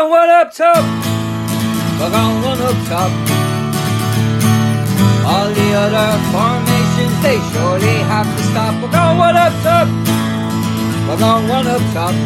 going one up top. We're going one up top. All the other formations, they surely have to stop. We're going one up top. We're going one up top.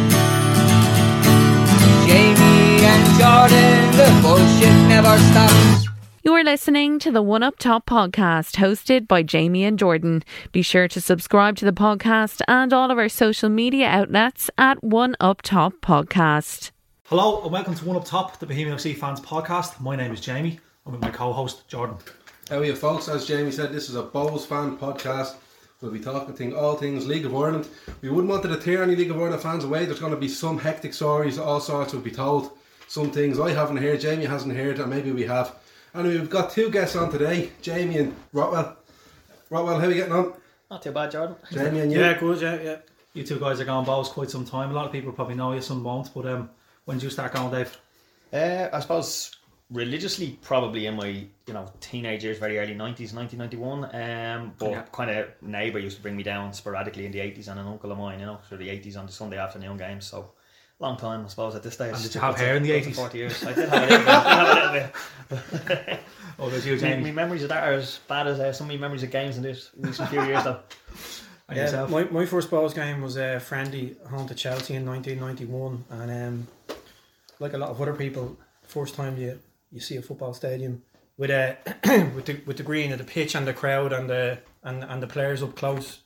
Jamie and Jordan, the bullshit never stops. You are listening to the One Up Top podcast, hosted by Jamie and Jordan. Be sure to subscribe to the podcast and all of our social media outlets at One Up Top Podcast. Hello and welcome to One Up Top, the Bohemian FC Fans podcast. My name is Jamie. I'm with my co-host Jordan. How are you, folks? As Jamie said, this is a Bows fan podcast. We'll be talking all things League of Ireland. We wouldn't want to deter any League of Ireland fans away. There's going to be some hectic stories, all sorts will be told. Some things I haven't heard, Jamie hasn't heard, and maybe we have. Anyway, we've got two guests on today, Jamie and Rotwell. Rotwell, how are you getting on? Not too bad, Jordan. Jamie and you? Yeah, good, yeah. You two guys are going Bows quite some time. A lot of people probably know you, some won't. But when did you start going, Dave? I suppose religiously, probably in my teenage years, very early 90s, 1991. But kind of neighbour used to bring me down sporadically in the 80s, and an uncle of mine, for the 80s on the Sunday afternoon games. So long time, I suppose, at this stage. And did you have hair in the 80s? 40 years. I did have a little bit. Oh, there's you, Jamie. My memories of that are as bad as some of my memories of games in this recent few years, though. Yeah, my first Bows game was friendly home to Chelsea in 1991, and like a lot of other people, first time you see a football stadium with with the green of the pitch and the crowd and the players up close,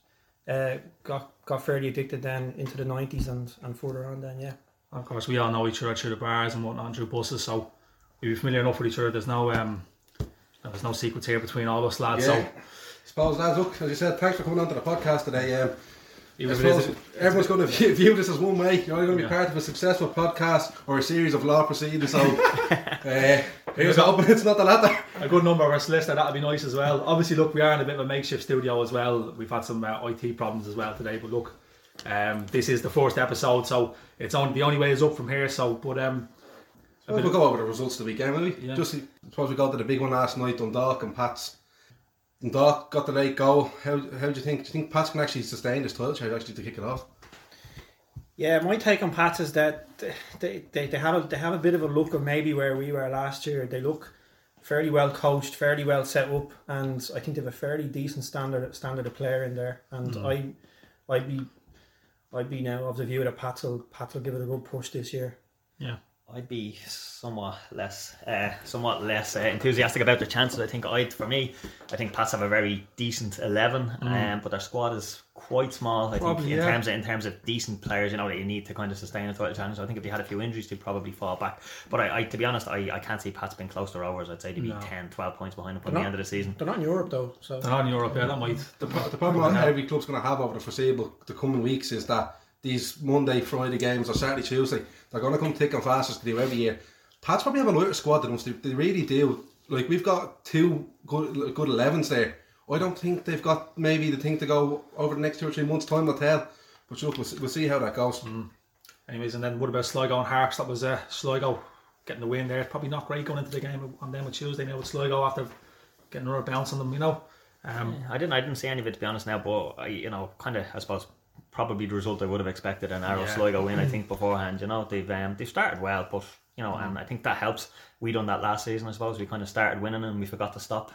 got fairly addicted then into the 90s and further on then, yeah. Of course, we all know each other through the bars and whatnot, through buses, so we're familiar enough with each other. There's no secrets here between all of us lads. Yeah. So, suppose, lads, look, as you said, thanks for coming on to the podcast today. I suppose everyone's going to view this as one way. You're only going to be part of a successful podcast or a series of law proceedings. So here's hoping it's not the latter. A good number of our listeners, that'd be nice as well. Obviously, look, we are in a bit of a makeshift studio as well. We've had some IT problems as well today, but look, this is the first episode, so it's the only way is up from here. So, but we'll go over the results of the weekend, will we? Yeah. Just, I suppose we got to the big one last night, Dundalk and Pats. Dundalk got the late goal. How do you think? Do you think Pats can actually sustain this title charge actually to kick it off? Yeah, my take on Pats is that they have a bit of a look of maybe where we were last year. They look fairly well coached, fairly well set up, and I think they have a fairly decent standard of player in there. And I'd be now of the view that Pats will give it a good push this year. yeah. I'd be somewhat less enthusiastic about their chances. I think Pats have a very decent 11, but their squad is quite small. I think in terms of decent players, that you need to kind of sustain a title challenge. I think if they had a few injuries, they'd probably fall back. But I to be honest, I can't see Pats being close to Rovers. I'd say they'd be 10, 12 points behind them by the end of the season. They're not in Europe though, so They're not in Europe. Yeah, that might. The problem every club's going to have over the coming weeks is that these Monday, Friday games or Saturday, Tuesday, they're going to come thick and fast as they do every year. Pats probably have a lighter squad than us. They really do. Like, we've got two good 11s there. I don't think they've got maybe the thing to go over the next 2 or 3 months' time, will tell. But look, we'll see how that goes. Anyways, and then what about Sligo and Hearts? That was Sligo getting the win there. It's probably not great going into the game on them with Tuesday now with Sligo after getting another bounce on them, I didn't see any of it, to be honest now, but I suppose probably the result I would have expected, an Arrow Sligo win. I think beforehand, they've started well, but and I think that helps. We done that last season, I suppose. We kind of started winning and we forgot to stop.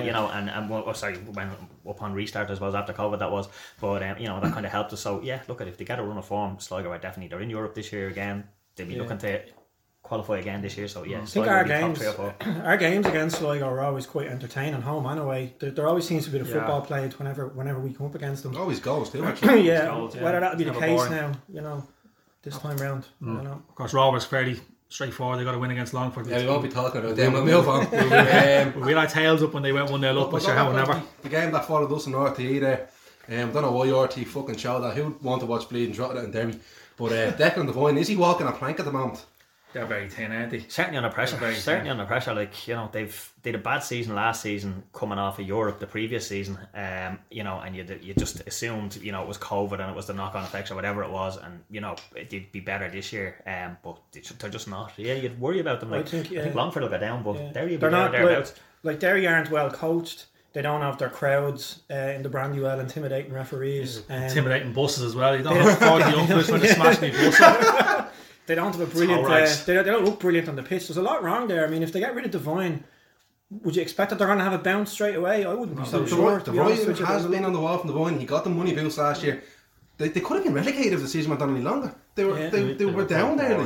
When upon restart, I suppose after COVID that was, but that kind of helped us. So yeah, look at if they get a run of form, Sligo are definitely they're in Europe this year again. They'll be looking to qualify again this year. So yeah, I think our games against Sligo are always quite entertaining, home and away. There always seems to be the football played whenever we come up against them. Always goals too, actually. Whether that'll be the case now, this time round. I don't know. Of course, Rovers fairly straightforward. They got to win against Longford. Yeah, we won't be talking about them. We'll move on. We had tails up when they went 1-0 up, but sure, how whenever. The game that followed us in RTE there. Don't know why RTE fucking showed that. Who'd want to watch Bleeding Drogheda and Derry? But Declan Devine, is he walking a plank at the moment? They're very thin, aren't they? Certainly under pressure. Under pressure. Like, they did a bad season last season, coming off of Europe the previous season. And you just assumed it was COVID and it was the knock-on effects or whatever it was, and it'd be better this year. But they're just not. Yeah, you'd worry about them. Like, I think Longford will go down, but Derry will be thereabouts. Like Derry aren't well coached. They don't have their crowds in the Brandywell, intimidating referees. Intimidating buses as well. You don't have 40 youngsters trying to smash me bus up. they don't have a brilliant. They don't look brilliant on the pitch. There's a lot wrong there. I mean, if they get rid of Devine, would you expect that they're going to have a bounce straight away? I wouldn't be so sure. The right has been on the wall from Devine. He got the money boost last year. They could have been relegated if the season went on any longer. They were down there.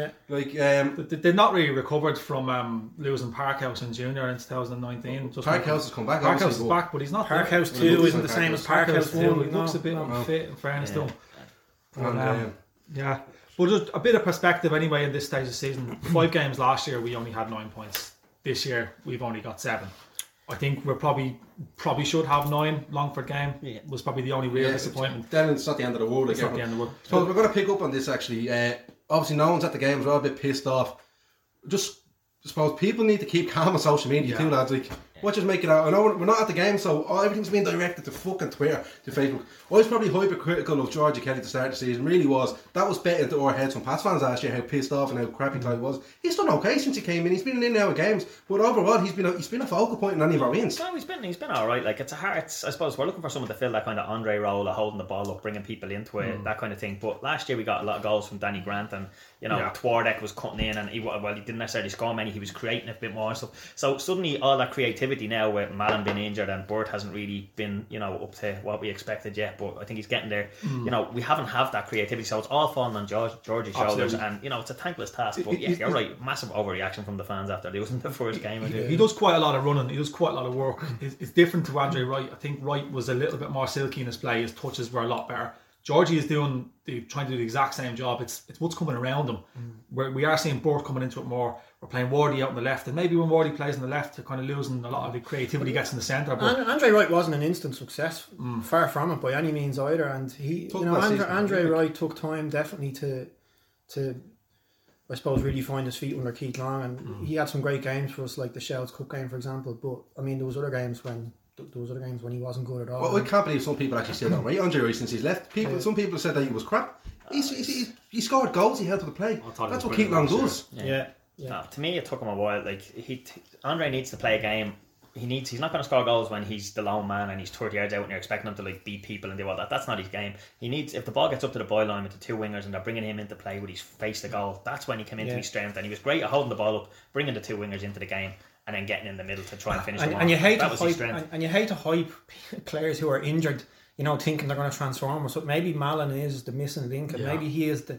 They've not really recovered from losing Parkhouse in junior in 2019. Parkhouse has come back. Parkhouse is back, but he's not. Parkhouse 2 isn't the same as Parkhouse 1. He looks a bit unfit, in fairness to him. But just a bit of perspective anyway in this stage of the season. 5 games last year, we only had 9 points. This year, we've only got 7. I think we're probably should have 9. Longford game was probably the only real disappointment. Then it's not the end of the world. It's not the end of the world. So we're going to pick up on this actually. Obviously, no one's at the games. We're all a bit pissed off. Just I suppose people need to keep calm on social media too, lads. Like, what just make it out? I know we're not at the game, so everything's being directed to fucking Twitter, to Facebook. I was probably hypercritical of Georgie Kelly to start the season. Really was. That was bet into our heads from Pats fans last year. How pissed off and how crappy Clyde was. He's done okay since he came in. He's been in and out of games, but overall he's been a focal point in any of our wins. No, he's been all right. Like, it's a hard. I suppose we're looking for someone to fill that kind of Andre role of holding the ball up, bringing people into it, that kind of thing. But last year we got a lot of goals from Danny Grant, and Twardek was cutting in, and he didn't necessarily score many. He was creating a bit more and stuff. So suddenly all that creativity now with Mallon been injured and Burt hasn't really been up to what we expected yet. But I think he's getting there. We haven't had that creativity, so it's all falling on Georgie's shoulders, and it's a thankless task. But you're right, massive overreaction from the fans after losing the first game. He does quite a lot of running. He does quite a lot of work. It's different to Andre Wright. I think Wright was a little bit more silky in his play. His touches were a lot better. Georgie is trying to do the exact same job. It's what's coming around him. We are seeing Burt coming into it more. We're playing Wardy out on the left, and maybe when Wardy plays on the left, they're kind of losing a lot of the creativity gets in the centre. But Andre Wright wasn't an instant success, far from it by any means either. And Andre Wright took time definitely to I suppose really find his feet under Keith Long, and he had some great games for us, like the Shells Cup game, for example. But I mean, there was other games when he wasn't good at all. Well, I can't believe some people actually say that, right? Andre Wright, since he's left, some people said that he was crap. He scored goals, he held to the play. That's what Keith Long does. Yeah. No, to me, it took him a while. Like, Andre needs to play a game. He's not going to score goals when he's the lone man and he's 30 yards out and you're expecting him to beat people and do all that. That's not his game. He needs, if the ball gets up to the byline with the 2 wingers and they're bringing him into play with his face to goal, that's when he came into his strength. And he was great at holding the ball up, bringing the 2 wingers into the game, and then getting in the middle to try and finish them off. And you hate to hype players who are injured, thinking they're going to transform. So maybe Mallon is the missing link, and maybe he is the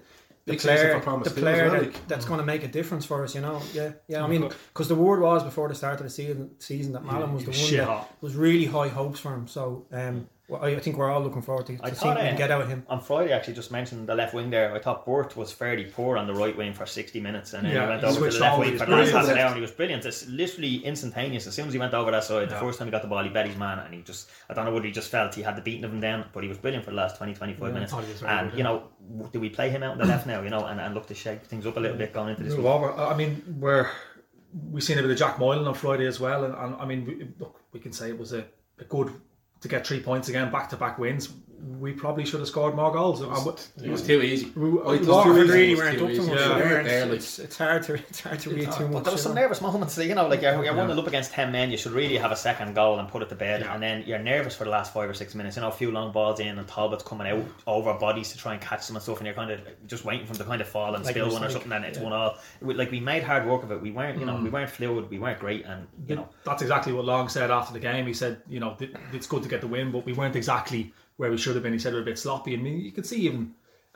player that's going to make a difference for us, I mean, because the word was before the start of the season that Mallon was the one that was really high hopes for him. So I think we're all looking forward to seeing what we can get out of him. On Friday, actually, just mentioned the left wing there. I thought Burt was fairly poor on the right wing for 60 minutes, and then he went over to the left wing for the last half an hour, and he was brilliant. It's literally instantaneous. As soon as he went over that side, the first time he got the ball, he bet his man, and I don't know whether he just felt he had the beating of him down, but he was brilliant for the last 20-25 minutes. And do we play him out on the left now, and look to shake things up a little bit going into this week? I mean, we've seen a bit of Jack Moylan on Friday as well, and I mean, we can say it was a good to get 3 points again, back-to-back wins. We probably should have scored more goals. It was too easy. Waterford really weren't up to much. It's hard to read too much. But there was some nervous moments. You're 1-0 up against 10 men. You should really have a second goal and put it to bed. And then you're nervous for the last 5 or 6 minutes. A few long balls in, and Talbot's coming out over bodies to try and catch them and stuff. And you're kind of just waiting for them to kind of fall and spill one or something. And it's 1-1. We made hard work of it. We weren't, we weren't fluid. We weren't great. And that's exactly what Long said after the game. He said, it's good to get the win, but we weren't exactly where we should have been. He said we're a bit sloppy. I mean, you could see even,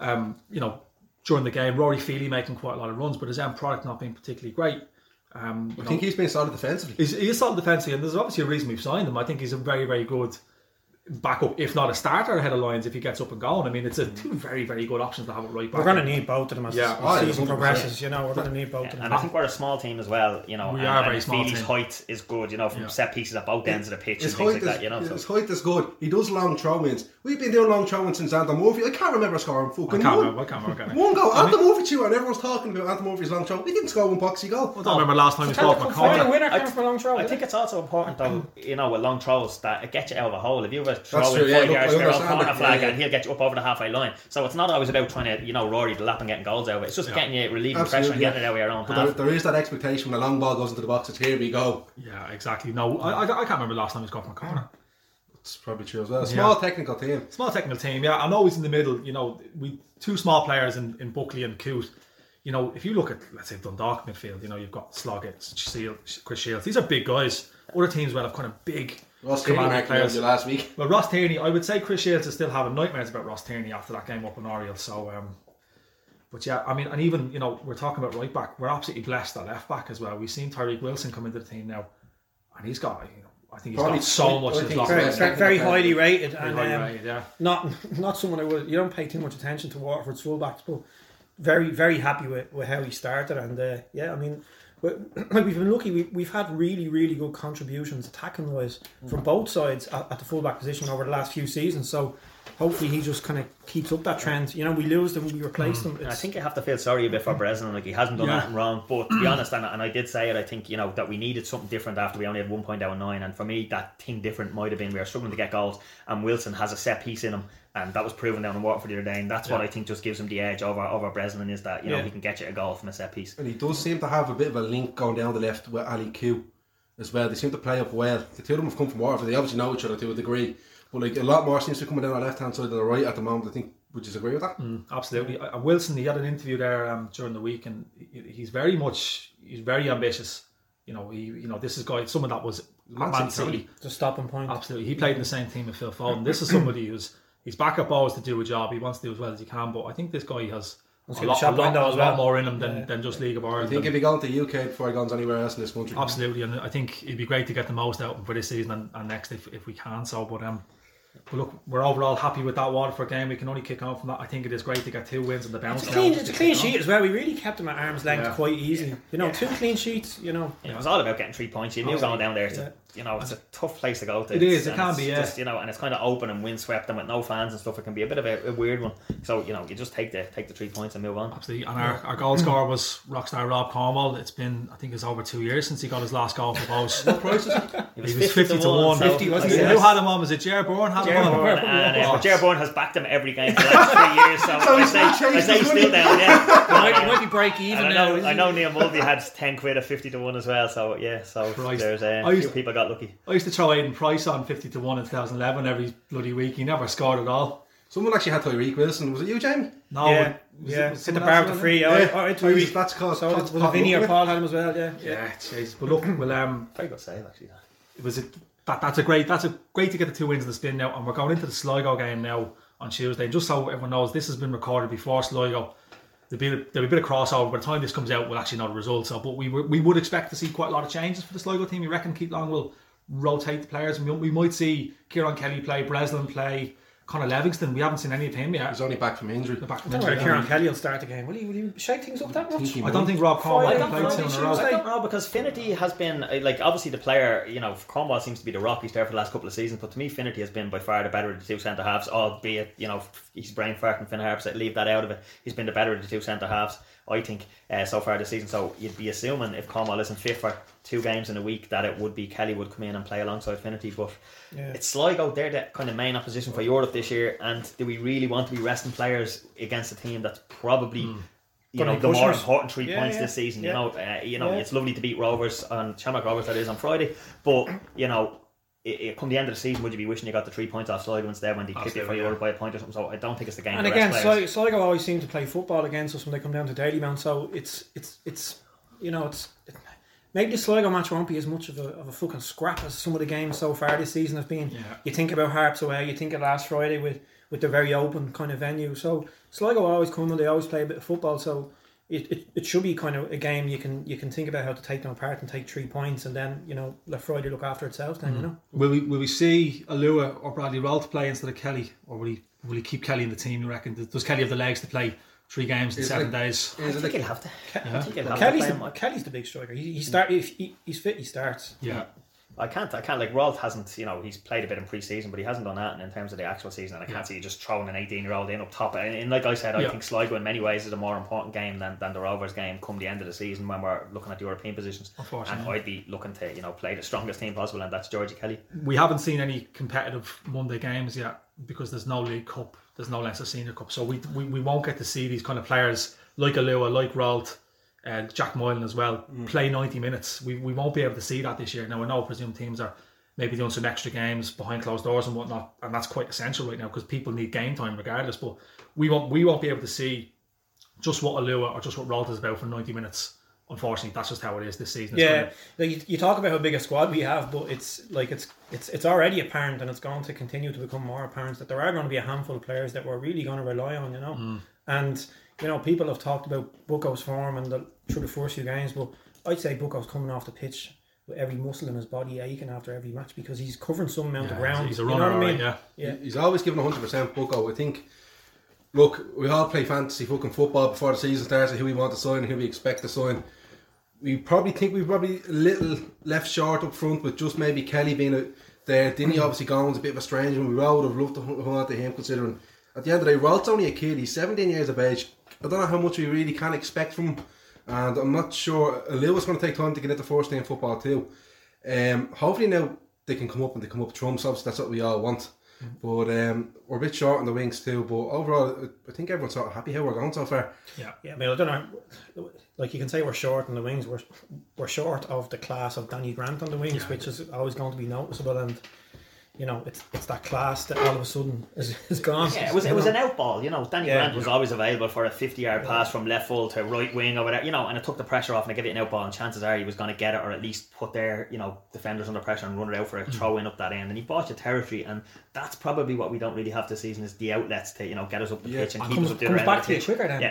during the game, Rory Feely making quite a lot of runs, but his end product not being particularly great. I think he's been solid defensively. He is solid defensively, and there's obviously a reason we've signed him. I think he's a very, very good backup, if not a starter ahead of lines if he gets up and going. I mean, it's two very, very good options to have it right back. We're going to need both of them as the season progresses. We're going to need both of them. And I think we're a small team as well. We are a very small team. Feely's height is good. From set pieces at both ends of the pitch and things like that. His height is good. He does long throw-ins. We've been doing long throw-ins since Anton Murphy. I can't remember scoring fucking one. I can't remember. One goal. Anton Murphy too, and everyone's talking about Anton Murphy's long throw. We didn't score one boxy goal. I don't remember last time we scored from a corner. I think it's also important though, with long throws, that it gets you out of a hole. If you have a throw in 5 yards for a corner flag, and he'll get you up over the halfway line. So it's not always about trying to, Rory the lap and getting goals out of it. It's just getting you relieving pressure and getting it out of your own half. There is that expectation when a long ball goes into the box. It's here we go. Yeah, exactly. No, I can't remember the last time we scored from a corner. It's probably true as well. Small technical team. Yeah. I'm always in the middle. We 2 small players in Buckley and Coote. you know, if you look at, let's say, Dundalk midfield, you know, you've got Sloggett, Chris Shields. These are big guys. Other teams will have kind of big Ross Tierney players last week. Well, Ross Tierney, I would say Chris Shields is still having nightmares about Ross Tierney after that game up in Oriel. So, but yeah, I mean, and even, you know, we're talking about right back. We're absolutely blessed at left back as well. We've seen Tyreek Wilson come into the team now, and he's got, you know, I think he's Probably got so much. Very highly rated, and yeah. not someone who you don't pay too much attention to Waterford's fullbacks, but very, very happy with how he started. And yeah, I mean, we've been lucky. We've had really, really good contributions attacking wise from both sides at the fullback position over the last few seasons. So hopefully he just kind of keeps up that trend. You know, we lose them, we replace them. I think you have to feel sorry a bit for Breslin. Like, he hasn't done anything wrong, but to be honest, and I did say it, I think, you know, that we needed something different after we only had 1 point out of 9, and for me that thing different might have been we were struggling to get goals, and Wilson has a set piece in him, and that was proven down in Waterford the other day, and that's what I think just gives him the edge over Breslin, is that, you know, he can get you a goal from a set piece. And he does seem to have a bit of a link going down the left with Ali Q as well. They seem to play up well. The two of them have come from Waterford. They obviously know each other to a degree, but like a lot more seems to be coming down the left hand side than the right at the moment. I think, would you agree with that? Absolutely. Wilson, he had an interview there during the week, and he's very ambitious. You know, this is someone that was Man City. It's a stopping point. Absolutely. He played in the same team with Phil Foden. This is somebody he's back up always to do a job. He wants to do as well as he can, but I think this guy has a lot more in him than just League of Ireland. I think if he got into UK before he goes anywhere else in this country. Absolutely, and I think it'd be great to get the most out of him for this season and next if we can. So, but look, we're overall happy with that Waterford game. We can only kick on from that. I think it is great to get 2 wins in the bounce. It's a clean sheet as well. We really kept them at arm's length quite easily. You know, 2 clean sheets. You know, it was all about getting 3 points. You knew going down there. It's a tough place to go to. It is. It can be. Yeah. Just, you know, and it's kind of open and windswept, and with no fans and stuff, it can be a bit of a weird one. So, you know, you just take the 3 points and move on. Absolutely. And our goal scorer was rockstar Rob Cornwall. It's been, I think, it's over 2 years since he got his last goal for Bows. What price is it? He was 50 to 1. 50, wasn't he? Who had him on? Was it Ger Bourne? Ger Bourne has backed him every game for the last 3 years. So I say still down. Yeah, it might be break even. I know Neil Mulvey had 10 quid at 50 to 1 as well. So yeah, there's a few people got lucky. I used to throw Aidan Price on 50 to 1 in 2011 every bloody week. He never scored at all. Someone actually had Tyreek Wilson. Was it you, Jamie? No. Yeah. Hit the bar with free. Tyreek. That's called. So was it Vinny or Paul had him as well? Yeah. Jeez. But look, very good save actually. That's great to get the 2 wins in the spin now, and we're going into the Sligo game now on Tuesday. And just so everyone knows, this has been recorded before Sligo. There'll be a bit of crossover. By the time this comes out, we'll actually know the results. So, but we would expect to see quite a lot of changes for the Sligo team. You reckon Keith Long will rotate the players? We might see Kieran Kelly play, Breslin play, Conor Livingston. We haven't seen any of him yet. He's only back from injury. I don't know whether Kieran Kelly will start the game. Will he shake things up that much? I don't think Rob Cornwall will play 2 in a row. I don't know, because Finnerty has been, like, obviously the player, you know, Cornwall seems to be the rock he's there for the last couple of seasons, but to me Finnerty has been by far the better of the 2 centre halves, albeit, you know, he's brain fart and Finn Harps, leave that out of it. He's been the better of the 2 centre halves, I think, so far this season. So you'd be assuming if Cornwall isn't fit for 2 games in a week that it would be Kelly would come in and play alongside Finnerty. But it's Sligo, they're the kind of main opposition for Europe this year, and do we really want to be resting players against a team that's probably the more important 3 points this season? You know, it's lovely to beat Rovers on Shamrock Rovers, that is, on Friday, but you know, come the end of the season, would you be wishing you got the 3 points off Sligo instead when they kick it for Europe by a point or something? So I don't think it's the game. And again, Sligo always seem to play football against us when they come down to Dalymount. So it's you know, maybe the Sligo match won't be as much of a fucking scrap as some of the games so far this season have been. You think about Harps away, you think of last Friday with the very open kind of venue. So Sligo always come and they always play a bit of football. So it should be kind of a game you can think about how to take them apart and take 3 points, and then, you know, let Friday look after itself. Then you know. Will we see Alua or Bradley Roll play instead of Kelly, or will he keep Kelly in the team? You reckon? Does Kelly have the legs to play 3 games in 7 days? I think he'll have to. Kelly's the big striker. He's fit. He starts. Yeah. I can't like Rolt hasn't, you know, he's played a bit in pre-season, but he hasn't done that in terms of the actual season, and I can't see you just throwing an 18-year-old in up top. And like I said, I think Sligo in many ways is a more important game than the Rovers game come the end of the season when we're looking at the European positions. And I'd be looking to, you know, play the strongest team possible, and that's Georgie Kelly. We haven't seen any competitive Monday games yet because there's no League Cup, there's no Leinster Senior Cup, so we won't get to see these kind of players like Alua, like Rolt, Jack Moylan as well, play 90 minutes. We won't be able to see that this year. Now I know, I presume teams are maybe doing some extra games behind closed doors and whatnot, and that's quite essential right now because people need game time regardless. But we won't be able to see just what Alua or just what Ralta's about for 90 minutes. Unfortunately, that's just how it is this season. Yeah, like you talk about how big a squad we have, but it's already apparent, and it's going to continue to become more apparent that there are going to be a handful of players that we're really going to rely on, you know. And you know, people have talked about Bucco's form and through the first few games, but I'd say Bucco's coming off the pitch with every muscle in his body aching after every match because he's covering some amount of ground. He's a runner, you know what I mean? Yeah. He's always given 100%. Bucco, I think. Look, we all play fantasy fucking football before the season starts, and who we want to sign and who we expect to sign. We probably think we're probably a little left short up front with just maybe Kelly being there. Dinny obviously gone was a bit of a strange one. We all would have loved to hold on to him, considering at the end of the day, Ralt's only a kid. He's 17 years of age. I don't know how much we really can expect from him, and I'm not sure. Lewis going to take time to get into first team football too. Hopefully now they can come up and they come up trumps. Obviously that's what we all want. But we're a bit short on the wings too. But overall, I think everyone's sort of happy how we're going so far. Yeah. I mean, I don't know. Like you can say we're short on the wings. We're short of the class of Danny Grant on the wings, which is always going to be noticeable. And you know, it's that class that all of a sudden is gone. Yeah, it was an out ball. You know, Danny Grant was always available for a 50-yard pass from left full to right wing or whatever. You know, and it took the pressure off and it gave it an out ball. And chances are he was going to get it or at least put their defenders under pressure and run it out for a throw in up that end. And he bought your territory, and that's probably what we don't really have this season is the outlets to get us up the pitch and keep us up the other end. Comes back to you quicker then.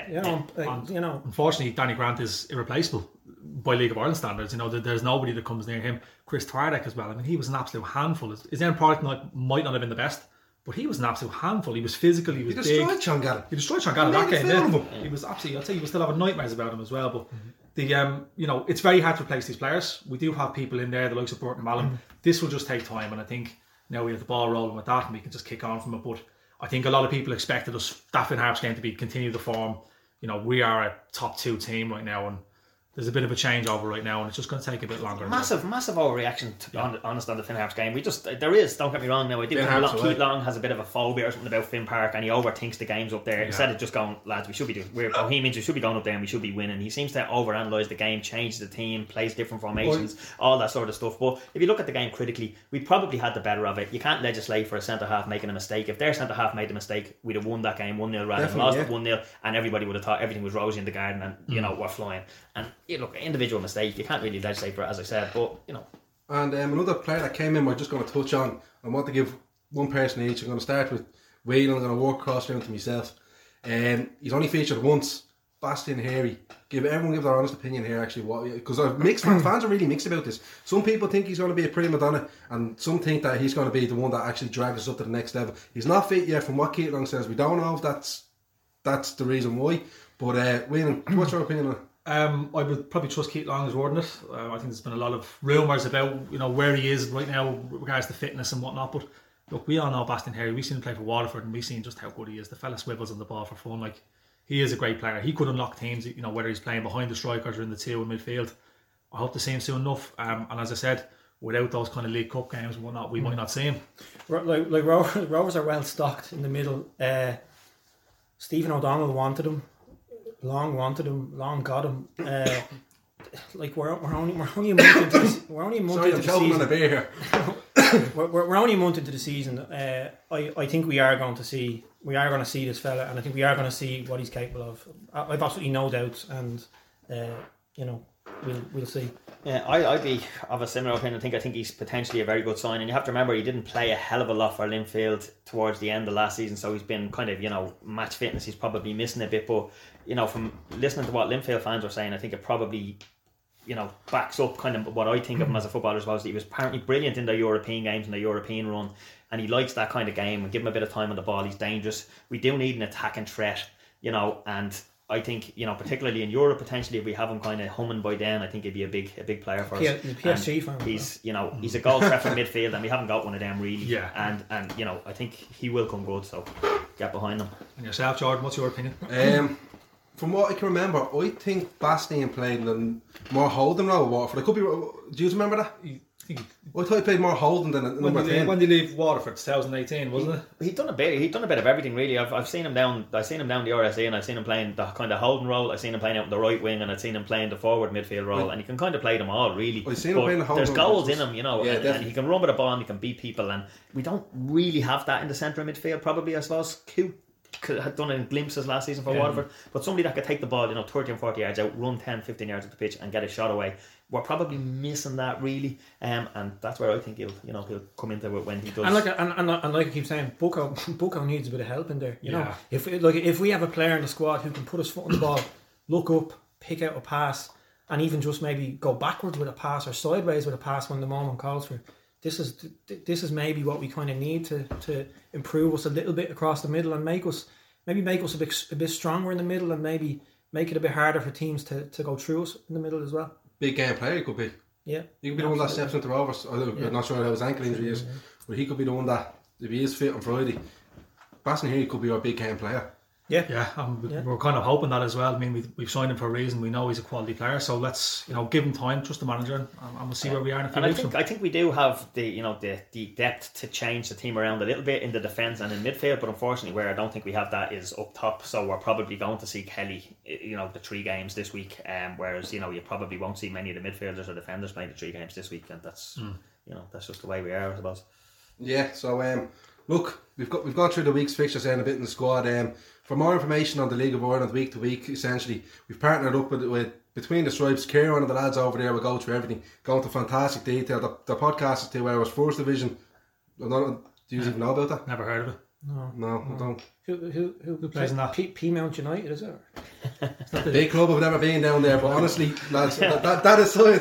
Yeah. Unfortunately, Danny Grant is irreplaceable by League of Ireland standards. You know, there's nobody that comes near him. Chris Twardek as well. I mean, he was an absolute handful. His end product might not have been the best, but he was an absolute handful. He was physical. He was big. He destroyed Sean Gannon that game. Yeah. He was absolutely. I'd say you will still have nightmares about him as well. But the it's very hard to replace these players. We do have people in there, the likes of Burton Mallon. This will just take time, and I think now we have the ball rolling with that, and we can just kick on from it. But I think a lot of people expected us that Finn Harps game to continue the form. You know, we are a top 2 team right now, and there's a bit of a changeover right now, and it's just going to take a bit longer. Massive overreaction, to be honest, on the Finn Harps game. There is, don't get me wrong now, I do think Keith Long has a bit of a phobia or something about Finn Park, and he overthinks the games up there. Instead of just going, lads, we're Bohemians, we should be going up there and we should be winning. He seems to overanalyze the game, change the team, plays different formations, all that sort of stuff. But if you look at the game critically, we probably had the better of it. You can't legislate for a centre-half making a mistake. If their centre-half made the mistake, we'd have won that game 1-0 rather than lost it 1-0, and everybody would have thought everything was rosy in the garden and, we're flying. And, look, individual mistake, you can't really legislate for it, as I said, but And another player that came in, we're just going to touch on. I want to give one person each. I'm going to start with Whelan. I'm going to work across down to myself. He's only featured once. Bastien Héry. Everyone give their honest opinion here, actually, because fans are really mixed about this. Some people think he's going to be a prima donna, and some think that he's going to be the one that actually drags us up to the next level. He's not fit yet, from what Keith Long says. We don't know if that's the reason why. But Whelan, what's your opinion on it? I would probably trust Keith Long's word in it. I think there's been a lot of rumours about where he is right now with regards to fitness and whatnot. But look, we all know Bastien Héry. We've seen him play for Waterford, and we've seen just how good he is. The fella swivels on the ball for fun. Like, he is a great player. He could unlock teams. Whether he's playing behind the strikers or in the 2 in midfield. I hope to see him soon enough. And as I said, without those kind of League Cup games and whatnot, we might not see him. Like Rovers are well stocked in the middle. Stephen O'Donnell wanted him. Long wanted him, long got him. Like we're only a month into the season. We're only a month into the season. I think we are going to see this fella, and I think we are going to see what he's capable of. I've absolutely no doubts, and we'll see. Yeah, I'd be of a similar opinion. I think he's potentially a very good sign, and you have to remember he didn't play a hell of a lot for Linfield towards the end of last season, so he's been kind of match fitness. He's probably missing a bit, but from listening to what Linfield fans were saying, I think it probably backs up kind of what I think of him as a footballer as well. He was apparently brilliant in their European games and their European run, and he likes that kind of game. And give him a bit of time on the ball, he's dangerous. We do need an attacking threat, and I think particularly in Europe, potentially if we have him kind of humming by then, I think he'd be a big player for us. PSG fan. He's a goal threat from midfield, and we haven't got one of them really. Yeah. And I think he will come good. So get behind him. And yourself, Jordan, what's your opinion? From what I can remember, I think Bastien played in a more holding role at Waterford. I could be. Do you remember that? I thought he played more holding than number 10. When did he leave Waterford? 2018, wasn't it? He'd done a bit of everything really. I've seen him down. I've seen him down the RSA, and I've seen him playing the kind of holding role. I've seen him playing out the right wing, and I've seen him playing the forward midfield role. And he can kind of play them all really. I've seen him playing the holding role. There's goals in him, and he can run with a ball and he can beat people. And we don't really have that in the centre of midfield. Probably, I suppose. had done it in glimpses last season for Waterford, but somebody that could take the ball, 30 and 40 yards out, run 10, 15 yards up the pitch and get a shot away. We're probably missing that really, and that's where I think he'll come into it when he does. And like I keep saying, Bucco needs a bit of help in there. You know, if we have a player in the squad who can put his foot on the ball, look up, pick out a pass, and even just maybe go backwards with a pass or sideways with a pass when the moment calls for it. This is maybe what we kind of need to improve us a little bit across the middle and make us a bit stronger in the middle, and maybe make it a bit harder for teams to go through us in the middle as well. Big game player he could be. Yeah. He could be the one that steps into Rovers. I'm not sure how his ankle injury is, but he could be the one that, if he is fit on Friday, passing here, he could be our big game player. We're kind of hoping that as well. I mean, we've signed him for a reason. We know he's a quality player, so let's give him time, trust the manager, and we'll see where we are in a few weeks. I think we do have the depth to change the team around a little bit in the defence and in midfield, but unfortunately, where I don't think we have that is up top. So we're probably going to see Kelly, the 3 games this week, whereas you probably won't see many of the midfielders or defenders playing the 3 games this week, and that's that's just the way we are, I suppose. Yeah. So look, we've gone through the week's fixtures and a bit in the squad. For more information on the League of Ireland week to week, essentially, we've partnered up with Between the Stripes. Kieran and the lads over there will go through everything, go into fantastic detail. The podcast is 2 hours, First Division. Do you even know about that? Never heard of it. No, I don't. Who plays in that? P-Mount United, is it? Big club I've never been down there, but honestly, lads, that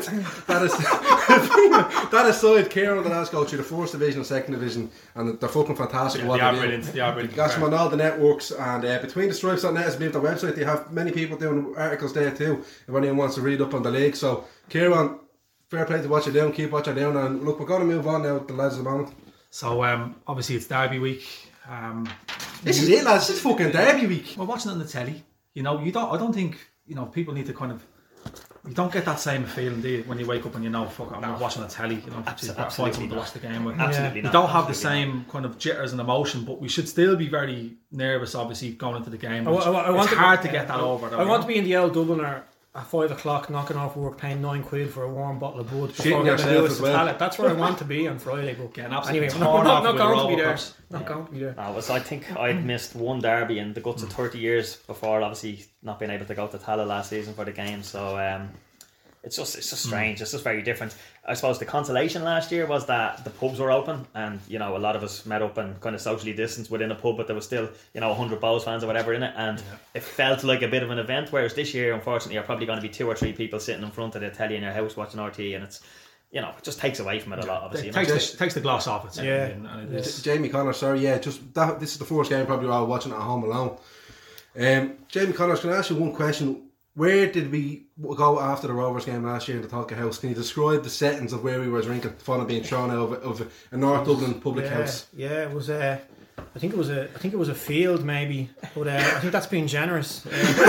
aside, Kieran and the lads go through the First Division and Second Division, and they're fucking fantastic. They are brilliant. You got them on all the networks, and Between the Stripes.net is their website. They have many people doing articles there too, if anyone wants to read up on the league. So Kieran, fair play to what you're doing, keep what you're doing, and look, we're going to move on now with the lads at the moment. So obviously it's Derby week. This is it, lads. This is fucking Derby week. We're watching it on the telly. I don't think people need to kind of. You don't get that same feeling, do you, when you wake up and I'm not watching the telly. Absolutely to watch the game with. Absolutely not. You don't have the same kind of jitters and emotion, but we should still be very nervous, obviously, going into the game. It's hard to get that over. Though, I want to be in the old Dubliner at 5 o'clock, knocking off work, paying £9 for a warm bottle of bud before getting to Lewis well. That's where I want to be on Friday. But anyway, not going to be there. Not going to be there. I think I'd missed one derby in the guts of 30 years before, obviously not being able to go to Tala last season for the game. So it's just strange. It's just very different. I suppose the consolation last year was that the pubs were open, and a lot of us met up and kind of socially distanced within a pub, but there was still 100 Bows fans or whatever in it, and it felt like a bit of an event. Whereas this year, unfortunately, you're probably going to be 2 or 3 people sitting in front of the telly in your house watching RT, and it's it just takes away from it a lot. Obviously, it takes the gloss off it. Jamie Connor, sorry, just that. This is the first game probably we're all watching at home alone. Jamie Connor, can I ask you one question? Where did we go after the Rovers game last year in the Talca House? Can you describe the settings of where we were drinking, following being thrown out of a North Dublin public house? Yeah, it was. I think it was a field maybe, but I think that's being generous.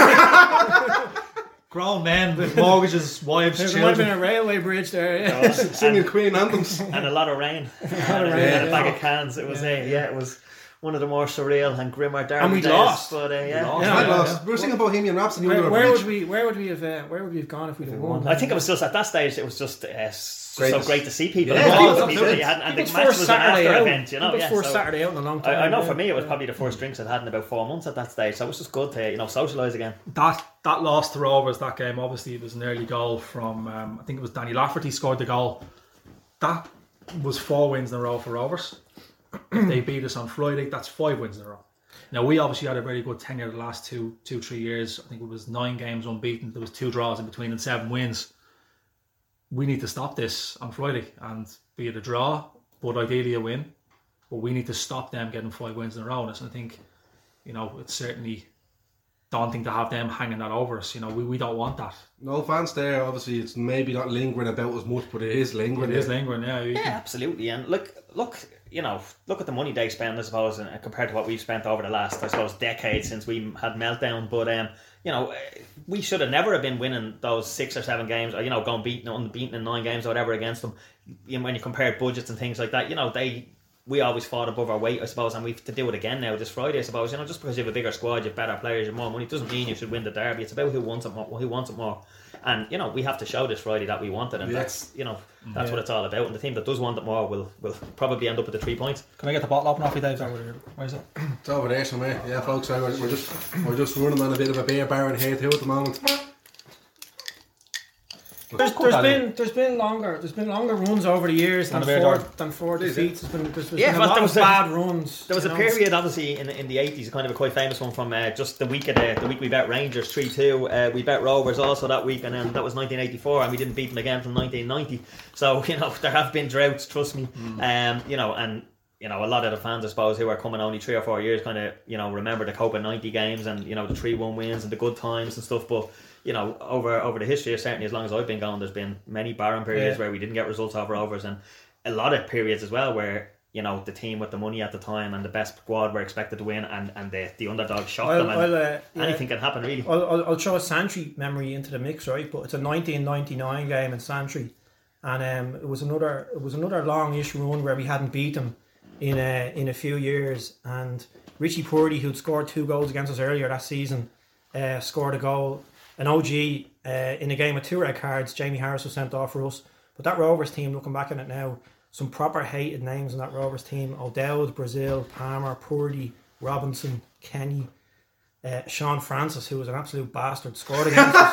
Grown men with mortgages, wives, children. There might have been a railway bridge there, singing Queen anthems, and a lot of rain, and a bag of cans. It was it was one of the more surreal and grimmer derby and we days. Lost. But lost. We were singing Bohemian Rhapsody. Where would we have gone if we'd have won? I think it was just at that stage. It was just great to see people. And the match was an after event. First Saturday out in a long time. I know for me it was probably the first drinks I'd had in about 4 months at that stage. So it was just good to socialise again. That loss to Rovers, that game, obviously it was an early goal from I think it was Danny Lafferty scored the goal. That was 4 wins in a row for Rovers. If they beat us on Friday, that's 5 wins in a row. Now we obviously had a very good tenure the last 2-3 years. I think it was 9 games unbeaten. There was 2 draws in between and 7 wins. We need to stop this on Friday and be it a draw, but ideally a win. But we need to stop them getting 5 wins in a row. And I think, it's certainly daunting to have them hanging that over us. We don't want that. No fans there. Obviously, it's maybe not lingering about as much, but it is lingering. It is lingering. Yeah, absolutely. And look at the money they spend, I suppose, and compared to what we've spent over the last, I suppose, decade since we had Meltdown. But we should have never have been winning those 6 or 7 games, or going unbeaten in 9 games or whatever against them. When you compare budgets and things like that, we always fought above our weight, I suppose, and we have to do it again now this Friday, I suppose. Just because you have a bigger squad, you have better players, you have more money, doesn't mean you should win the derby. It's about who wants it more. And you know, we have to show this Friday that we want it, and that's that's what it's all about. And the team that does want it more will probably end up with the 3 points. Can I get the bottle open off you, Dave? Where is it? It's over there somewhere. Yeah, folks, we're just running on a bit of a beer bar in here too at the moment. There's been longer runs over the years than four defeats. There's been a lot of bad runs. There was a period, obviously, in the 80s, kind of a quite famous one from just the week we bet Rangers 3-2. We bet Rovers also that week, and then that was 1984, and we didn't beat them again from 1990. So you know, there have been droughts, trust me. You know, and you know, a lot of the fans, I suppose, who are coming only 3 or 4 years, kind of, you know, remember the Copa 90 games and, you know, the 3-1 wins and the good times and stuff. But you know, over the history, certainly as long as I've been going, there's been many barren periods where we didn't get results over Rovers, and a lot of periods as well where, you know, the team with the money at the time and the best squad were expected to win, and the underdog shocked them, and anything can happen really. I'll throw a Santry memory into the mix, right? But it's a 1999 game in Santry, and it was another long-ish run where we hadn't beat them in a few years, and Richie Purdy, who'd scored 2 goals against us earlier that season, scored a goal. An OG in a game with 2 red cards. Jamie Harris was sent off for us. But that Rovers team, looking back on it now, some proper hated names in that Rovers team. O'Dowd, Brazil, Palmer, Purdy, Robinson, Kenny, Sean Francis, who was an absolute bastard, scored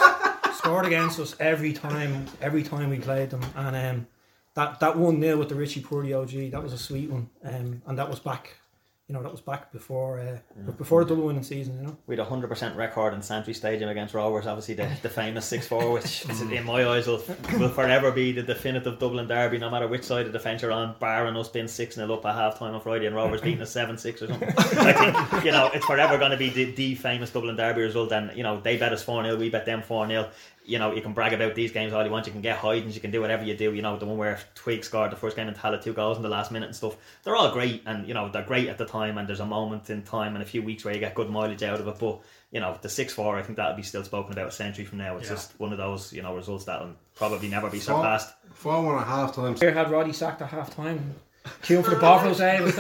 against us every time we played them. And that 1-0 with the Richie Purdy OG, that was a sweet one. And that was back. You know, that was back before the double winning season, you know. We had a 100% record in Santry Stadium against Rovers, obviously the famous 6-4, which in my eyes will forever be the definitive Dublin derby, no matter which side of the fence you're on, barring us being 6-0 up at half time on Friday and Rovers beating us 7-6 or something. I think, you know, it's forever going to be the famous Dublin derby result, and, you know, they bet us 4-0, we bet them 4-0. You know, you can brag about these games all you want, you can get hidings, you can do whatever you do. You know, the one where Twig scored the first game and Tala 2 goals in the last minute and stuff, they're all great, and you know, they're great at the time, and there's a moment in time and a few weeks where you get good mileage out of it. But you know, the 6-4, I think that'll be still spoken about a century from now. It's just one of those, you know, results that'll probably never be surpassed. 4-1 at half time. Here had Roddy sacked at half time. Queuing for the Boffins, is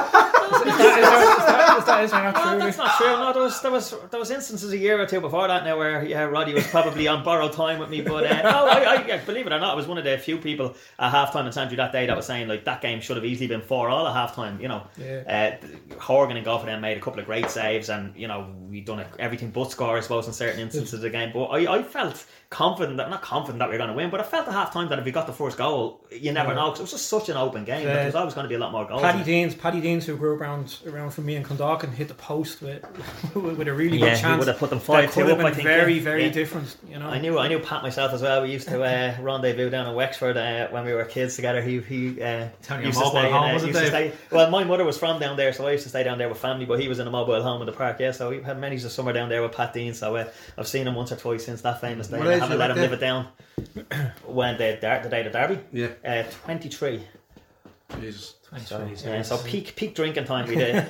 that true? That's not true. No, there was instances a year or two before that now where Roddy was probably on borrowed time with me, but I believe it or not, I was one of the few people at half time in Santry that day that was saying like that game should have easily been 4-4 at half time. You know, Horgan and Goffin made a couple of great saves, and you know, we'd done everything but score, I suppose, in certain instances of the game. But I felt confident that we were going to win, but I felt at half time that if we got the first goal, you never know, because it was just such an open game. There was always going to be a lot more goals. Paddy Deans, who grew around from me in Clondalkin, hit the post with a really good chance. He would have put them 5-2 up. I think very different. You know, I knew Pat myself as well. We used to rendezvous down in Wexford when we were kids together. He used to stay. Well, my mother was from down there, so I used to stay down there with family. But he was in a mobile home in the park. Yeah, so we had many a summer down there with Pat Dean. So I've seen him once or twice since that famous day. I haven't let him live it down. When the day of the derby, 23. Jesus. So peak drinking time. We ended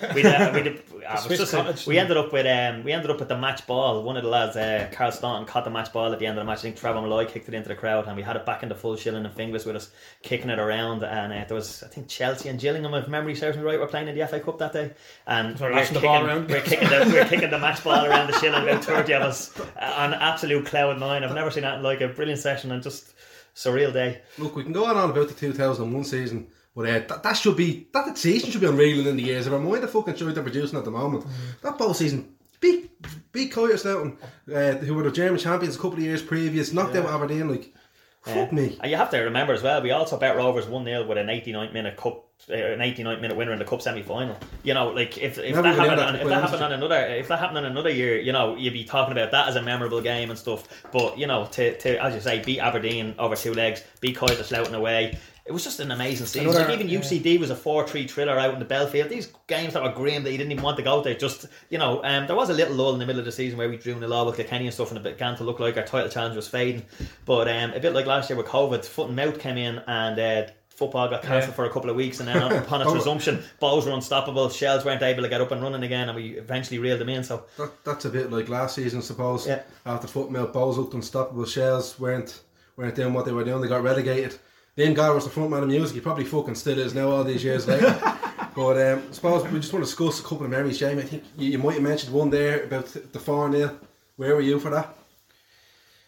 up with the match ball. One of the lads, Carl Staunton, caught the match ball at the end of the match. I think Trevor Malloy kicked it into the crowd, and we had it back in the full shilling and Finglas with us kicking it around. And there was, I think, Chelsea and Gillingham, if memory serves me right, were playing in the FA Cup that day, and we're kicking the match ball around the shilling. About 30 of us on absolute cloud 9. I've never seen that like a brilliant session and just surreal day. Look, we can go on about the 2001 season. But that season should be unreal in the years. Never mind the fucking show they're producing at the moment. That bowl season, beat Coyote Stoughton, who were the German champions a couple of years previous, knocked out Aberdeen. Like, fuck me. And you have to remember as well, we also bet Rovers 1-0 with an 89th minute winner in the cup semi-final. You know, like if that happened in another year, you know, you'd be talking about that as a memorable game and stuff. But you know, to as you say, beat Aberdeen over 2 legs, beat Coyote Stoughton away. It was just an amazing season. Even UCD was a 4-3 thriller out in the Belfield. These games that were grim that you didn't even want to go there. Just, you know, there was a little lull in the middle of the season where we drew 0-0 with Kilkenny and stuff, and it began to look like our title challenge was fading. But a bit like last year with COVID, foot and mouth came in, and football got cancelled for a couple of weeks, and then upon its resumption, Bows were unstoppable. Shells weren't able to get up and running again, and we eventually reeled them in. So that's a bit like last season, I suppose. Yeah. After foot and mouth, Bows looked unstoppable. Shells weren't doing what they were doing. They got relegated. Liam Gallagher was the front man of music. He probably fucking still is now all these years later. But I suppose we just want to discuss a couple of memories, Jamie. I think you might have mentioned one there about the 4-0. Where were you for that?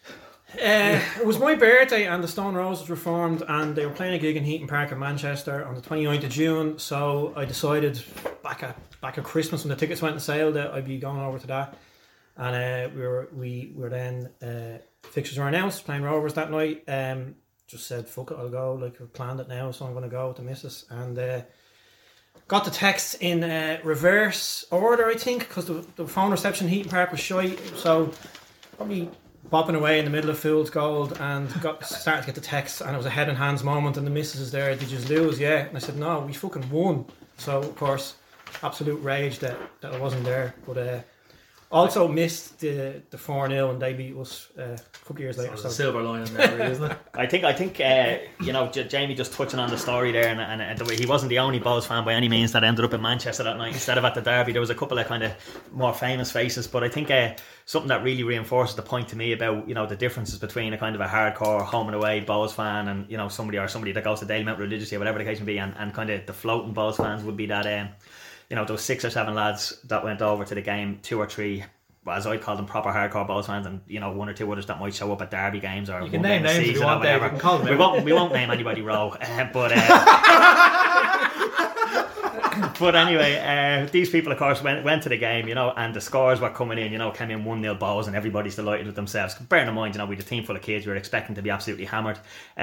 It was my birthday and the Stone Roses were formed, and they were playing a gig in Heaton Park in Manchester on the 29th of June. So I decided back at Christmas when the tickets went on sale that I'd be going over to that. And we were then fixtures were announced, playing Rovers that night. Just said fuck it, I'll go. Like, I've planned it now, so I'm going to go with the missus. And got the text in reverse order, I think, because the phone reception in Heaton Park was shite. So probably bopping away in the middle of Fool's Gold and started to get the text, and it was a head and hands moment, and the missus is there, did you lose? Yeah. And I said, no, we fucking won. So of course, absolute rage that I wasn't there. But also missed the 4-0 and they beat us a couple of years later. So silver lining there, really, isn't it? I think Jamie just touching on the story there, and the way he wasn't the only Bows fan by any means that ended up in Manchester that night instead of at the derby. There was a couple of kind of more famous faces, but I think something that really reinforces the point to me about the differences between a kind of a hardcore home and away Bows fan and somebody that goes to Dalymount religiously or whatever the case may be, and kind of the floating Bows fans would be that those 6 or 7 lads that went over to the game, 2 or 3, as I call them, proper hardcore Bows fans, and 1 or 2 others that might show up at derby games or you can name names if you want, Dave. We won't name anybody Rowe, but anyway, these people of course went to the game, and the scores were coming in, came in 1-0 Bows, and everybody's delighted with themselves. Bearing in mind, we had a team full of kids, we were expecting to be absolutely hammered.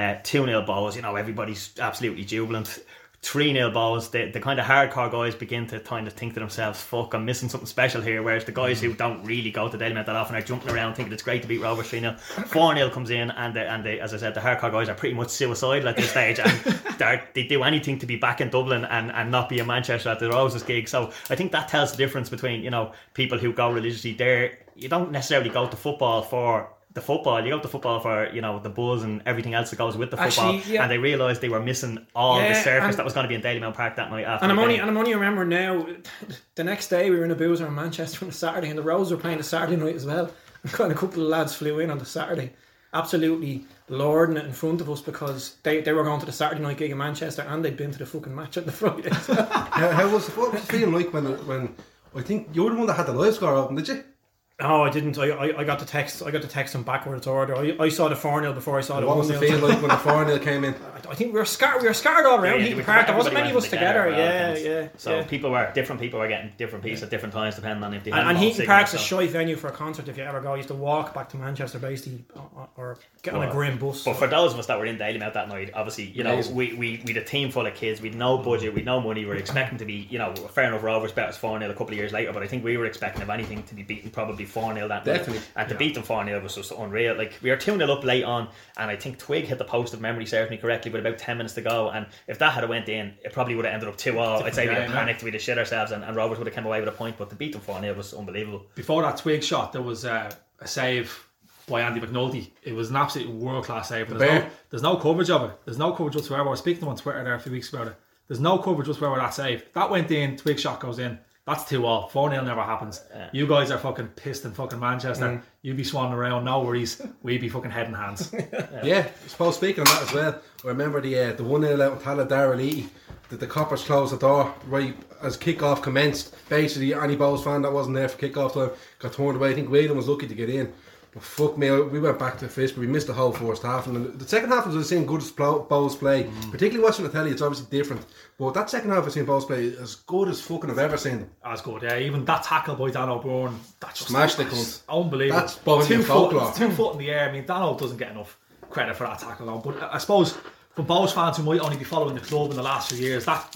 2-0 Bows, everybody's absolutely jubilant. 3-0 Bows, the kind of hardcore guys begin to kind of think to themselves, fuck, I'm missing something special here, whereas the guys who don't really go to Dalymount that often are jumping around thinking it's great to beat Rovers 3-0. 4-0 comes in, and as I said, the hardcore guys are pretty much suicidal at this stage, and they do anything to be back in Dublin and not be in Manchester at the Roses gig. So I think that tells the difference between people who go religiously there. You don't necessarily go to football for the football, you go to football for the buzz and everything else that goes with the football. Actually, yeah. And they realised they were missing all the circus that was going to be in Dalymount Park that night after. And I'm only remembering now, the next day we were in a boozer in Manchester on a Saturday, and the Rose were playing the Saturday night as well, and kind of a couple of lads flew in on the Saturday, absolutely lording it in front of us, because they were going to the Saturday night gig in Manchester and they'd been to the fucking match on the Friday. What was the feeling like when I think you're the one that had the live score open, did you? No, I didn't. I got the text. I got the text in backwards order. I saw the 4-0 before I saw the 1-0. What was the feel like when the 4-0 came in? I think we were scattered all around Heaton Park. There wasn't many of us together. Yeah. So different people were getting different pieces at different times depending on if they had. And Heaton Park's a shy venue for a concert. If you ever go, you used to walk back to Manchester basically, or get on a grim bus. But for those of us that were in Dalymount that night, obviously, we had a team full of kids. We'd no budget, we'd no money. We were expecting to be, fair enough. Rovers beat us 4-0 a couple of years later, but I think we were expecting, if anything, to be beaten probably 4-0 that night. And to beat them 4-0 was just unreal. Like, we were 2-0 up late on, and I think Twig hit the post, if memory serves me correctly, with about 10 minutes to go, and if that had went in, it probably would have ended up 2-0. I'd say we'd have panicked, we'd have shit ourselves, and Rovers would have come away with a point, but to beat them 4-0 was unbelievable. Before that Twig shot, there was a save by Andy McNulty. It was an absolute world-class save. There's no coverage of it. There's no coverage whatsoever. I was speaking to him on Twitter there a few weeks about it. There's no coverage whatsoever of that save. That went in, Twig shot goes in. That's 2-0. 4-0 never happens. Yeah. You guys are fucking pissed in fucking Manchester. You be swanning around, no worries. We be fucking head and hands. Yeah, I suppose speaking of that as well, I remember the 1-0 out with Tallaght that the Coppers closed the door right as kick-off commenced. Basically, any Bows fan that wasn't there for kick-off time got turned away. I think Whelan was lucky to get in. But fuck me, we went back to Fisk, but we missed the whole first half. And the second half was the same good as Bows play. Particularly watching the telly, it's obviously different. But that second half I've seen Bows play as good as fucking I've ever seen them. As good, yeah. Even that tackle by Dan O'Byrne, that just smashed the cunt. Unbelievable. That's Bohemian folklore. 2 foot in the air. I mean, Dan O doesn't get enough credit for that tackle on. But I suppose for Bows fans who might only be following the club in the last few years, that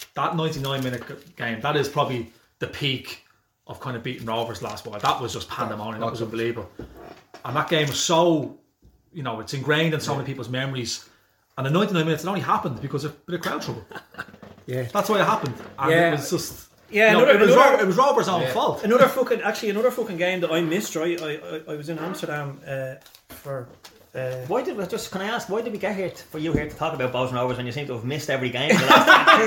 99-minute game, that is probably the peak of kind of beating Rovers last while. That was just pandemonium. That was unbelievable. And that game was so, it's ingrained in so many people's memories. And the 99 minutes, it only happened because of a bit of crowd trouble. Yeah. That's why it happened. And it was just... Yeah, it was Rovers' own fault. Another fucking game that I missed, right? I was in Amsterdam for... Can I ask, why did we get here for you here to talk about Bows and Rovers when you seem to have missed every game the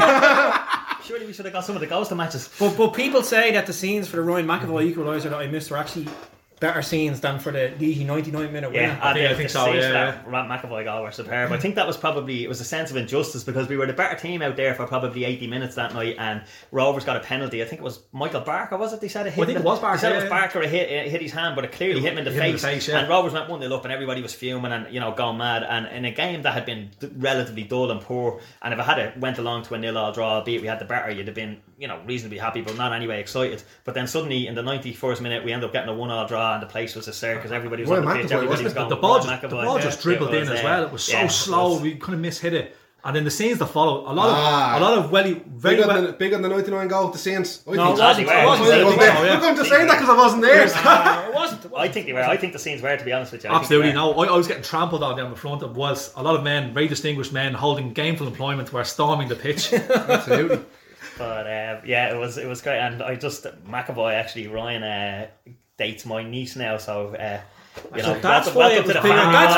last Surely we should have got some of the Ghost matches. But people say that the scenes for the Ryan McAvoy equaliser that I missed were actually better scenes than for the Leahy 99-minute winner. Yeah, I think so. Yeah. McAvoy goal were superb. I think that was probably, it was a sense of injustice because we were the better team out there for probably 80 minutes that night, and Rovers got a penalty. I think it was Michael Barker, was it? They said it hit. I think it was Barker. They said it was Barker. It hit his hand, but it clearly hit him in the face. And Rovers went 1-0 up, and everybody was fuming and going mad. And in a game that had been relatively dull and poor, and if it had went along to a 0-0 draw, albeit we had the better, you'd have been reasonably happy, but not anyway excited. But then suddenly in the 91st minute, we ended up getting a 1-1 draw, and the place was a because everybody was on the pitch, everybody was going. The ball just dribbled in as well. It was so slow, we couldn't mishit it. And then the scenes that follow, a lot of very big on the 99 goal, the Saints. No, it wasn't. You're going to say that because I wasn't there. It wasn't. I think they were. I think the scenes were, to be honest with you. Absolutely, no. I was getting trampled on down the front. It was a lot of men, very distinguished men, holding gainful employment, were storming the pitch. Absolutely. But it was great, and I just McAvoy actually Ryan dates my niece now, so that's why it was bigger.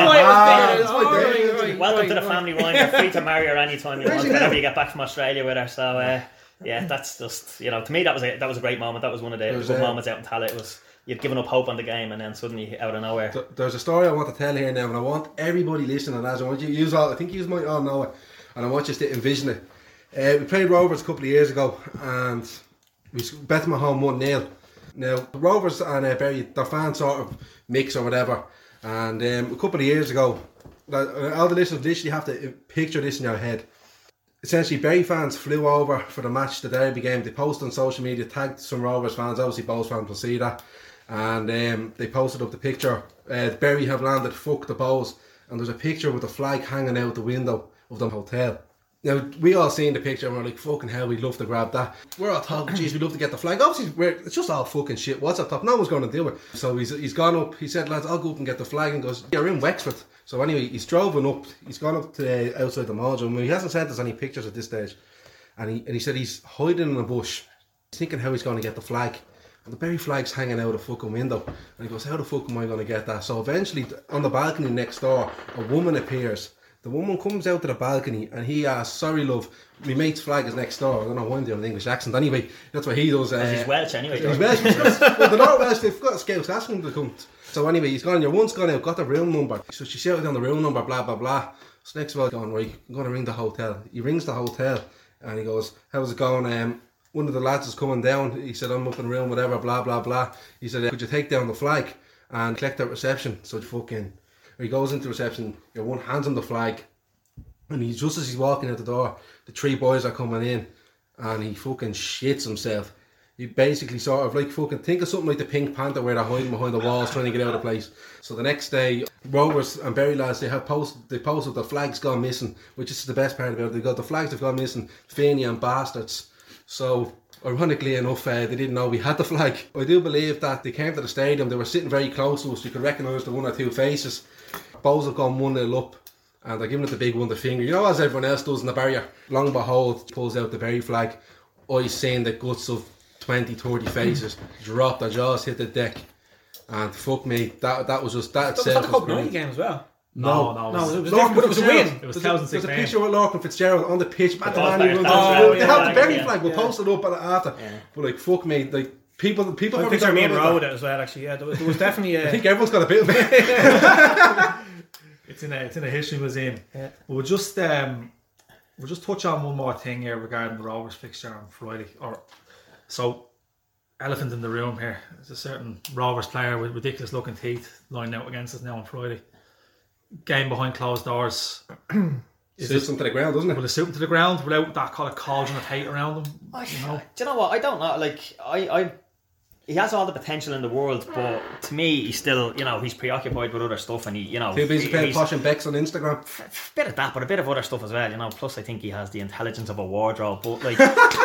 Welcome to the family, Ryan. You're free to marry her anytime you want, whenever you get back from Australia with her. So that's just to me that was a great moment. That was one of the good moments out in Tallaght. It was, you'd given up hope on the game, and then suddenly out of nowhere. There's a story I want to tell here now, and I want everybody listening. As I want you use all, I think you might all know it, and I want you to envision it. We played Rovers a couple of years ago, and we bet them at home 1-0. Now Rovers and Bury, their fans sort of mix or whatever, and a couple of years ago, all the listeners literally have to picture this in your head. Essentially, Bury fans flew over for the match, the derby game. They posted on social media, tagged some Rovers fans. Obviously, Bows fans will see that, and they posted up the picture. Bury have landed, fuck the Bows, and there's a picture with a flag hanging out the window of the hotel. Now, we all seen the picture and we're like, fucking hell, we'd love to grab that. We're all talking, geez, we'd love to get the flag. Obviously, it's just all fucking shit. What's up top? No one's going to do it. So he's gone up, he said, lads, I'll go up and get the flag, and goes, you're in Wexford. So anyway, he's driving up, he's gone up to outside the mall, and he hasn't sent us any pictures at this stage. And he said he's hiding in a bush, thinking how he's going to get the flag. And the Bury flag's hanging out a fucking window. And he goes, how the fuck am I going to get that? So eventually, on the balcony next door, a woman appears. The woman comes out to the balcony and he asks, sorry love, my mate's flag is next door. I don't know why I'm doing an English accent. Anyway, that's what he does. He's Welsh anyway. He's Welsh. Well, they're not Welsh, they've got scouts asking him to come. So anyway, he's gone, your one's gone out, got the room number. So she shouted down the room number, blah, blah, blah. So next of all, going, right, I'm going to ring the hotel. He rings the hotel and he goes, how's it going? One of the lads is coming down. He said, I'm up in the room, whatever, blah, blah, blah. He said, could you take down the flag and collect at reception? So he goes into reception, your one hands him the flag. And just as he's walking out the door, the three boys are coming in, and he fucking shits himself. He basically sort of like fucking think of something like the Pink Panther where they're hiding behind the walls trying to get out of the place. So the next day, Rovers and Bury lads, they posted the flag's gone missing, which is the best part about it. They got the flags have gone missing, Fenian bastards. So ironically enough, they didn't know we had the flag. I do believe that they came to the stadium, they were sitting very close to us, you could recognise the one or two faces. Bows have gone 1-0 up. And they're giving it the big one, the finger. You know, as everyone else does in the barrier. Long behold, pulls out the Bury flag. I seen the guts of 20, 30 faces drop their jaws, hit the deck. And fuck me, that was just that itself. Was that the Cup 90 game as well? No, it was different, but it was a win. It was 2016. There's a picture with Lorcan Fitzgerald on the pitch. They had the Bury flag, we'll post it up after. But like, fuck me, like, people I picture me and Row with it as well, actually. Yeah, there was definitely I think everyone's got a bit of it. It's in a history museum. Yeah. But we'll just touch on one more thing here regarding the Rovers fixture on Friday. So, elephant in the room here. There's a certain Rovers player with ridiculous looking teeth lying out against us now on Friday. Game behind closed doors. Suits him to the ground, doesn't it? Will it suit him to the ground without that kind of cauldron of hate around him? You know? Do you know what? I don't know. Like he has all the potential in the world, but to me, he's still, he's preoccupied with other stuff, and too busy playing Posh and Becks on Instagram. A bit of that, but a bit of other stuff as well, Plus, I think he has the intelligence of a wardrobe, but like,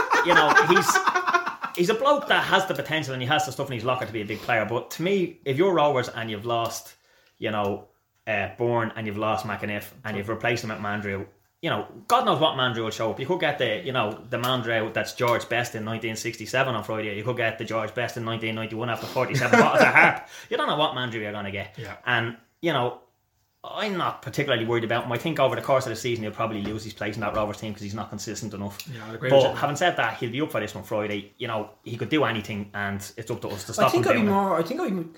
he's a bloke that has the potential and he has the stuff in his locker to be a big player. But to me, if you're Rovers and you've lost, Bourne and you've lost McAniff and you've replaced him at Mandrew, God knows what Mandrew will show up. You could get the Mandrew that's George Best in 1967 on Friday. You could get the George Best in 1991 after 47 bottles of harp. You don't know what Mandrew you're going to get. Yeah. And, I'm not particularly worried about him. I think over the course of the season he'll probably lose his place in that Rovers team because he's not consistent enough. Yeah, I agree but with you. having said that, he'll be up for this one Friday. You know, he could do anything, and it's up to us to stop him doing it. I think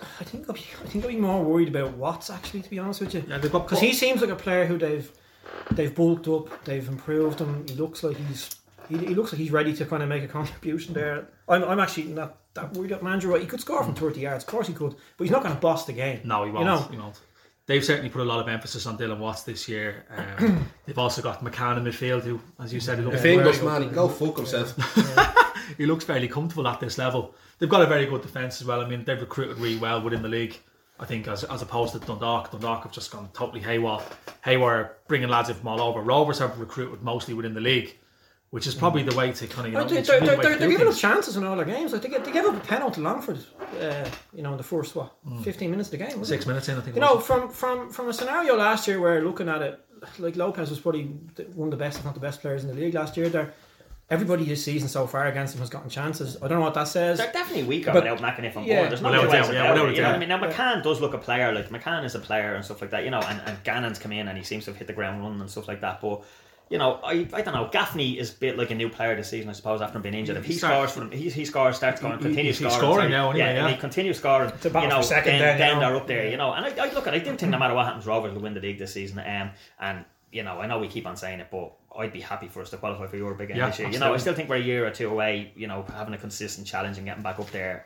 I'd be more worried about Watts, actually, to be honest with you. Yeah, they've got Because he seems like a player who they've bulked up, they've improved him. He looks like he's ready to kind of make a contribution there. I'm actually not that worried about Mandroy. He could score from 30 yards, of course he could, but he's not going to boss the game. No, he won't. You know? He won't. They've certainly put a lot of emphasis on Dylan Watts this year. They've also got McCann in midfield, who, as you said, he looks Fingers, man, he go fuck himself. he looks fairly comfortable at this level. They've got a very good defence as well. I mean, they've recruited really well within the league. I think as opposed to Dundalk. Dundalk have just gone totally haywire, bringing lads in from all over. Rovers have recruited mostly within the league, which is probably the way to kind of, they're giving us chances in all their games. Like they gave up a penalty to Longford, in the first 15 minutes of the game. 6 minutes in, I think. You know, from a scenario last year where looking at it, like Lopez was probably one of the best, if not the best players in the league last year. There, everybody this season so far against him has gotten chances. I don't know what that says. They're definitely weaker without McAniff on board. Yeah. There's no two ways about it. You know what I mean? Now Yeah. McCann does look a player. Like McCann is a player and stuff like that. You know, and Gannon's come in and he seems to have hit the ground running and stuff like that. But you know, I don't know. Gaffney is a bit like a new player this season, I suppose, after being injured. If he scores for them, he scores, starts scoring, continues he's scoring. scoring now, anyway, and he continues scoring. a battle for second then then, you know. they're up there. You know, and I do think no matter what happens, Rovers will win the league this season. And you know, I know we keep on saying it, but I'd be happy for us to qualify for Europe again this year. You know, I still think we're a year or two away. You know, having a consistent challenge and getting back up there.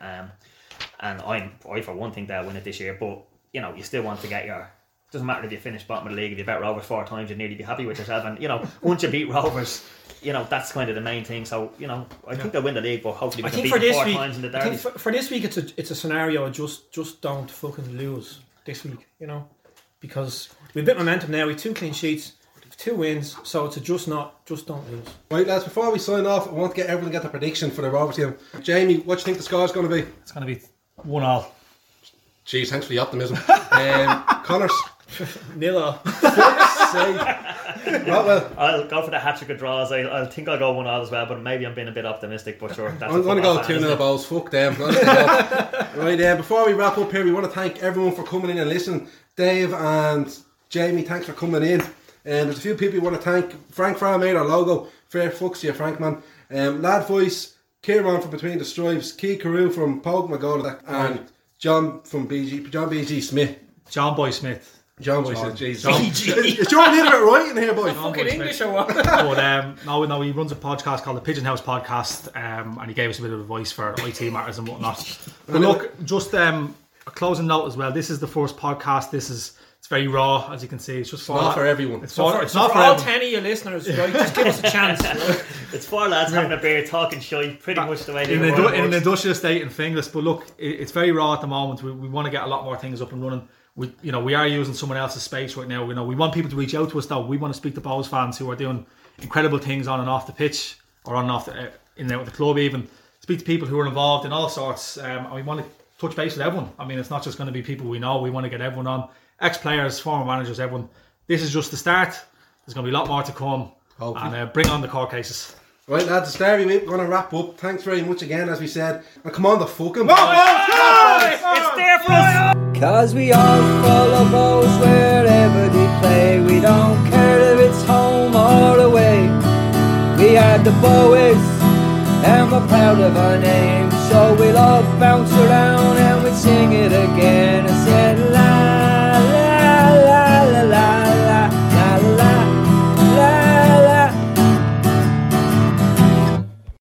And I for one think they'll win it this year. But you know, you still want to get your. Doesn't matter if you finish bottom of the league. If you bet Rovers 4 times, you'd nearly be happy with yourself. And you know, once you beat Rovers, you know that's kind of the main thing. So you know, I think they'll win the league, but hopefully we can beat them 4 times in the derby. For this week, it's a scenario. Just don't fucking lose this week. You know, because we've a bit of momentum now. We've 2 clean sheets, 2 wins. So it's just don't lose. Right, lads, before we sign off, I want to get everyone to get the prediction for the Rovers game. Jamie, what do you think the score's going to be? It's going to be 1-1. Jeez, thanks for the optimism. Connors. 0. Well, I'll go for the hat-trick of draws. I think I'll go 1-1 as well, but maybe I'm being a bit optimistic. But sure, that's I'm going to go 2-0 balls. Fuck them. Right, before we wrap up here, we want to thank everyone for coming in and listening. Dave and Jamie, thanks for coming in. There's a few people we want to thank. Frank Farr made our logo. Fair fucks to you, Frank, man. Lad Voice, Kieran from Between the Stripes, Key Carew from Pogue McGoldrick, and John B.G. Smith. John Boy Smith. John Boy Smith, Jesus. John- Is John hitting it right in here, boy? Fucking English or what? But no, he runs a podcast called the Pigeon House Podcast, and he gave us a bit of advice for IT matters and whatnot. But look, just a closing note as well. This is the first podcast. It's very raw, as you can see. It's just Not for everyone. It's For not for all everyone. 10 of you listeners, right, just give us a chance. It's 4 lads having a beer, talking shite, pretty much the way they in were. an industrial estate in Finglas. But look, it's very raw at the moment. We want to get a lot more things up and running. We are using someone else's space right now. We want people to reach out to us though. We want to speak to Bows fans who are doing incredible things on and off the pitch, or on and off in and out of the club even. Speak to people who are involved in all sorts. And we want to touch base with everyone. I mean, it's not just going to be people we know. We want to get everyone on. Ex-players, former managers, everyone. This is just the start. There's going to be a lot more to come. Hopefully. And bring on the court cases. Right, lads, it's Derby week. We're going to wrap up. Thanks very much again, as we said. And come on, the fucking... It's there for us! Cause we all follow balls wherever they play. We don't care if it's home or away. We are the Bowies and we're proud of our name. So we'll all bounce around and we'll sing